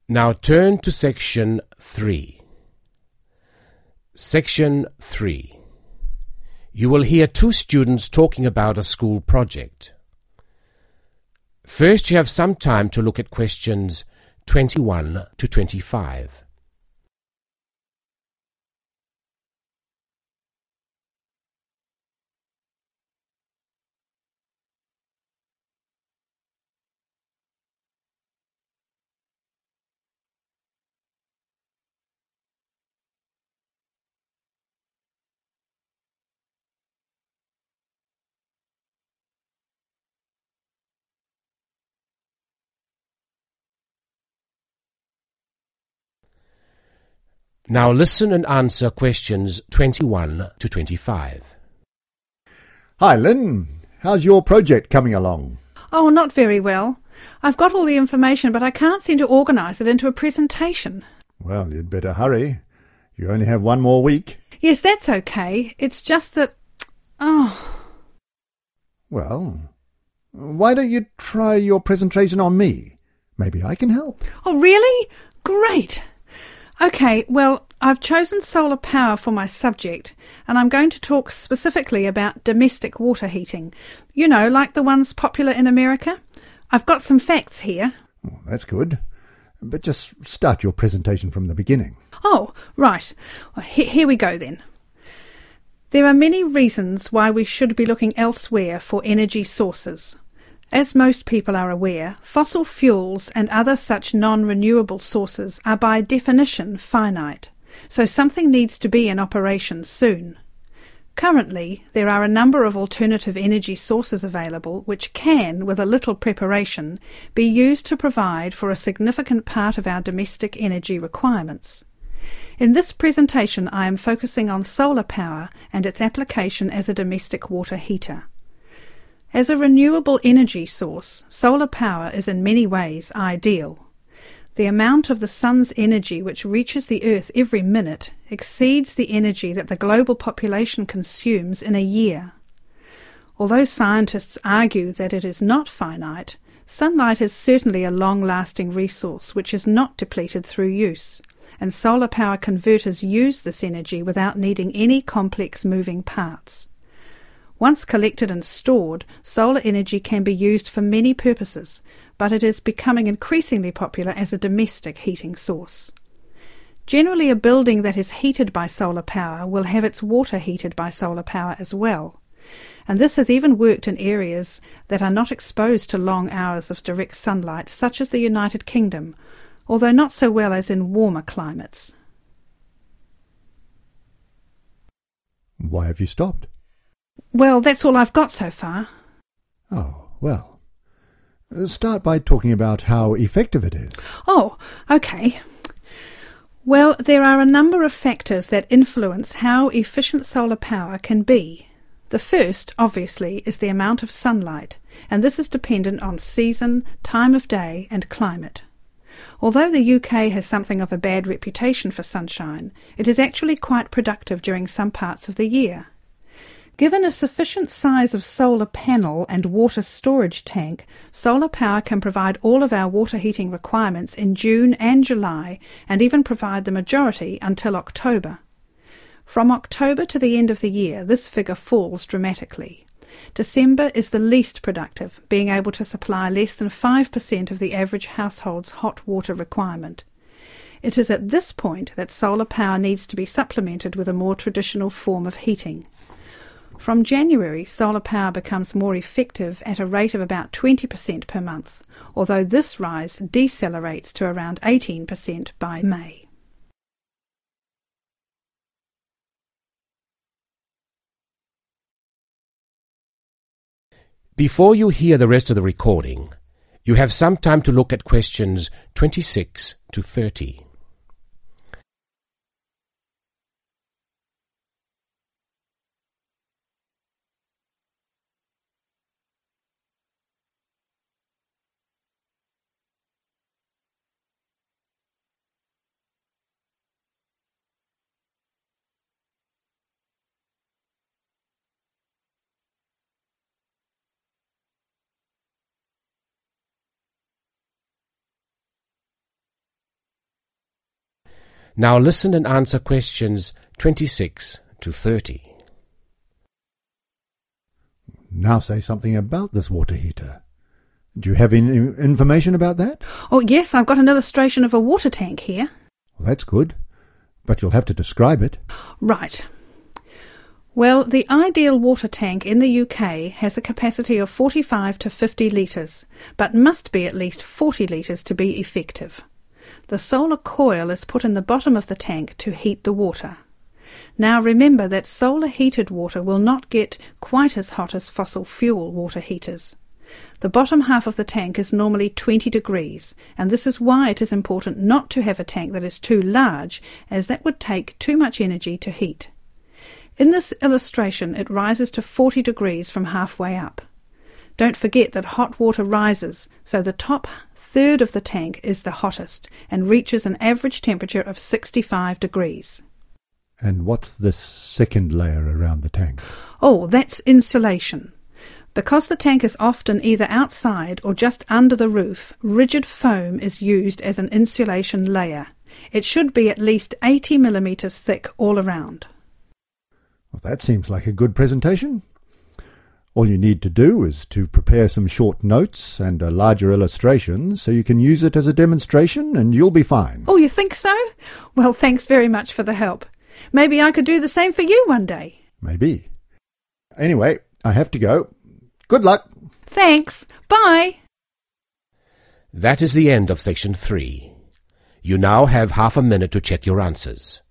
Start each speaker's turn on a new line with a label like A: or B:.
A: Now turn to Section 3. Section 3. You will hear two students talking about a school project. First, you have some time to look at questions 21 to 25. Now listen and answer questions 21 to 25.
B: Hi, Lynn. How's your project coming along?
C: Oh, not very well. I've got all the information, but I can't seem to organise it into a presentation.
B: Well, you'd better hurry. You only have one more week.
C: Yes, that's okay. It's just that...
B: Well, why don't you try your presentation on me? Maybe I can help.
C: Oh, really? Great! OK, well, I've chosen solar power for my subject, and I'm going to talk specifically about domestic water heating. You know, like the ones popular in America. I've got some facts here.
B: Oh, that's good. But just start your presentation from the beginning.
C: Oh, right. Well, here we go then. There are many reasons why we should be looking elsewhere for energy sources. As most people are aware, fossil fuels and other such non-renewable sources are by definition finite, so something needs to be in operation soon. Currently, there are a number of alternative energy sources available which can, with a little preparation, be used to provide for a significant part of our domestic energy requirements. In this presentation, I am focusing on solar power and its application as a domestic water heater. As a renewable energy source, solar power is in many ways ideal. The amount of the sun's energy which reaches the earth every minute exceeds the energy that the global population consumes in a year. Although scientists argue that it is not finite, sunlight is certainly a long-lasting resource which is not depleted through use, and solar power converters use this energy without needing any complex moving parts. Once collected and stored, solar energy can be used for many purposes, but it is becoming increasingly popular as a domestic heating source. Generally, a building that is heated by solar power will have its water heated by solar power as well, and this has even worked in areas that are not exposed to long hours of direct sunlight, such as the United Kingdom, although not so well as in warmer climates.
B: Why have you stopped?
C: Well, that's all I've got so far.
B: Oh, well. Start by talking about how effective it is.
C: Oh, OK. Well, there are a number of factors that influence how efficient solar power can be. The first, obviously, is the amount of sunlight, and this is dependent on season, time of day and climate. Although the UK has something of a bad reputation for sunshine, it is actually quite productive during some parts of the year. Given a sufficient size of solar panel and water storage tank, solar power can provide all of our water heating requirements in June and July, and even provide the majority until October. From October to the end of the year, this figure falls dramatically. December is the least productive, being able to supply less than 5% of the average household's hot water requirement. It is at this point that solar power needs to be supplemented with a more traditional form of heating. From January, solar power becomes more effective at a rate of about 20% per month, although this rise decelerates to around 18% by May.
A: Before you hear the rest of the recording, you have some time to look at questions 26 to 30. Now listen and answer questions 26 to 30.
B: Now say something about this water heater. Do you have any information about that?
C: Oh, yes, I've got an illustration of a water tank here.
B: Well, that's good, but you'll have to describe it.
C: Right. Well, the ideal water tank in the UK has a capacity of 45 to 50 litres, but must be at least 40 litres to be effective. The solar coil is put in the bottom of the tank to heat the water. Now remember that solar heated water will not get quite as hot as fossil fuel water heaters. The bottom half of the tank is normally 20 degrees, and this is why it is important not to have a tank that is too large, as that would take too much energy to heat. In this illustration, it rises to 40 degrees from halfway up. Don't forget that hot water rises, so the top third of the tank is the hottest and reaches an average temperature of 65 degrees.
B: And what's this second layer around the tank?
C: Oh, that's insulation. Because the tank is often either outside or just under the roof, rigid foam is used as an insulation layer. It should be at least 80 millimetres thick all around.
B: Well, that seems like a good presentation. All you need to do is to prepare some short notes and a larger illustration so you can use it as a demonstration and you'll be fine.
C: Oh, you think so? Well, thanks very much for the help. Maybe I could do the same for you one day.
B: Maybe. Anyway, I have to go. Good luck.
C: Thanks. Bye.
A: That is the end of section 3. You now have half a minute to check your answers.